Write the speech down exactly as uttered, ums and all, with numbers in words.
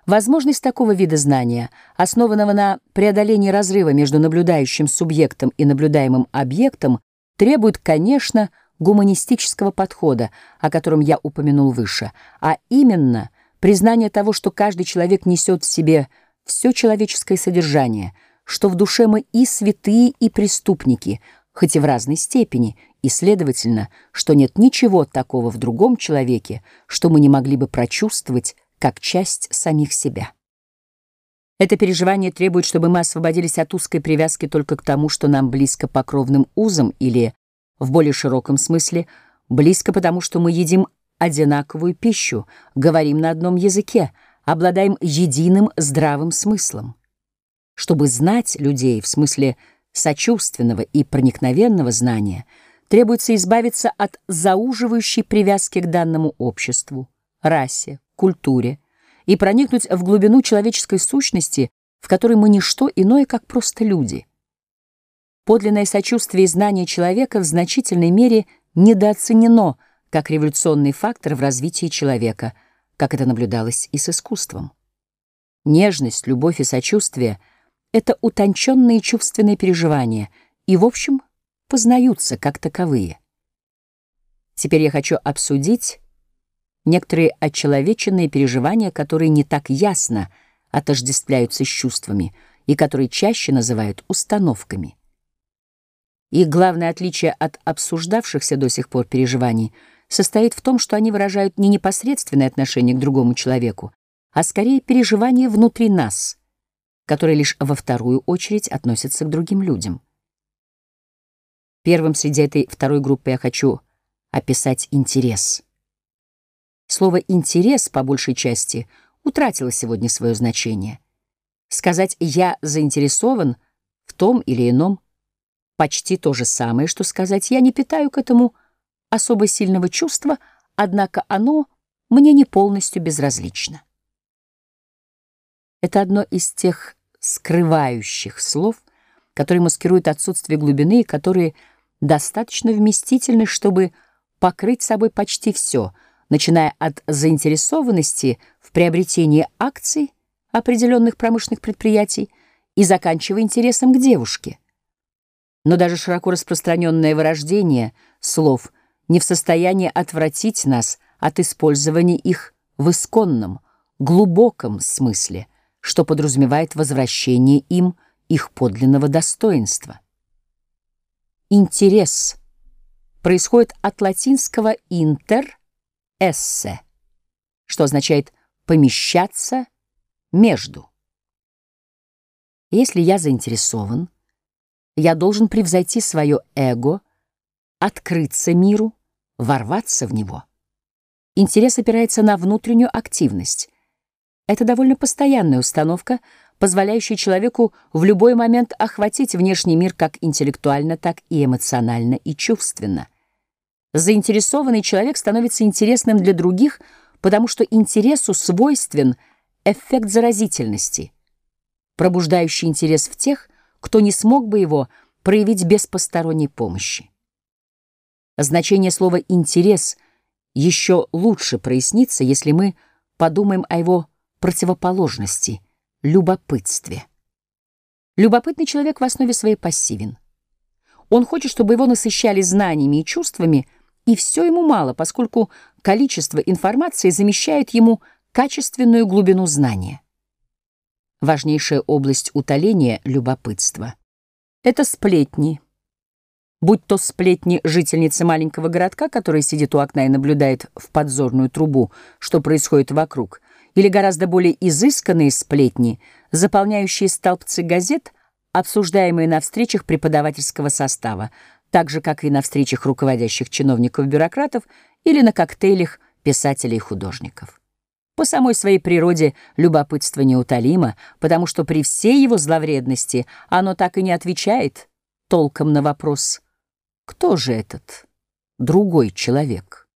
Возможность такого вида знания, основанного на преодолении разрыва между наблюдающим субъектом и наблюдаемым объектом, требует, конечно, гуманистического подхода, о котором я упомянул выше, а именно признание того, что каждый человек несет в себе все человеческое содержание, что в душе мы и святые, и преступники, хоть и в разной степени, и, следовательно, что нет ничего такого в другом человеке, что мы не могли бы прочувствовать как часть самих себя. Это переживание требует, чтобы мы освободились от узкой привязки только к тому, что нам близко по кровным узам, или, в более широком смысле, близко потому, что мы едим одинаковую пищу, говорим на одном языке, обладаем единым здравым смыслом. Чтобы знать людей в смысле сочувственного и проникновенного знания, требуется избавиться от зауживающей привязки к данному обществу, расе, культуре и проникнуть в глубину человеческой сущности, в которой мы не что иное, как просто люди. Подлинное сочувствие и знание человека в значительной мере недооценено как революционный фактор в развитии человека, как это наблюдалось и с искусством. Нежность, любовь и сочувствие — это утонченные чувственные переживания и, в общем, познаются как таковые. Теперь я хочу обсудить некоторые отчеловеченные переживания, которые не так ясно отождествляются с чувствами и которые чаще называют установками. Их главное отличие от обсуждавшихся до сих пор переживаний состоит в том, что они выражают не непосредственное отношение к другому человеку, а скорее переживание внутри нас, которое лишь во вторую очередь относится к другим людям. Первым среди этой второй группы я хочу описать интерес. Слово «интерес» по большей части утратило сегодня свое значение. Сказать «я заинтересован» в том или ином почти то же самое, что сказать «я не питаю к этому особо сильного чувства, однако оно мне не полностью безразлично». Это одно из тех скрывающих слов, которые маскируют отсутствие глубины и которые достаточно вместительны, чтобы покрыть собой почти все, начиная от заинтересованности в приобретении акций определенных промышленных предприятий и заканчивая интересом к девушке. Но даже широко распространенное вырождение слов не в состоянии отвратить нас от использования их в исконном, глубоком смысле, что подразумевает возвращение им их подлинного достоинства. Интерес происходит от латинского «inter» — «esse», что означает «помещаться между». Если я заинтересован, я должен превзойти свое эго, открыться миру, ворваться в него. Интерес опирается на внутреннюю активность. Это довольно постоянная установка, позволяющая человеку в любой момент охватить внешний мир как интеллектуально, так и эмоционально и чувственно. Заинтересованный человек становится интересным для других, потому что интересу свойствен эффект заразительности, пробуждающий интерес в тех, кто не смог бы его проявить без посторонней помощи. Значение слова «интерес» еще лучше прояснится, если мы подумаем о его противоположности — любопытстве. Любопытный человек в основе своей пассивен. Он хочет, чтобы его насыщали знаниями и чувствами, и все ему мало, поскольку количество информации замещает ему качественную глубину знания. Важнейшая область утоления любопытства — это сплетни. Будь то сплетни жительницы маленького городка, которая сидит у окна и наблюдает в подзорную трубу, что происходит вокруг, или гораздо более изысканные сплетни, заполняющие столбцы газет, обсуждаемые на встречах преподавательского состава, так же, как и на встречах руководящих чиновников-бюрократов или на коктейлях писателей и художников. По самой своей природе любопытство неутолимо, потому что при всей его зловредности оно так и не отвечает толком на вопрос: кто же этот другой человек?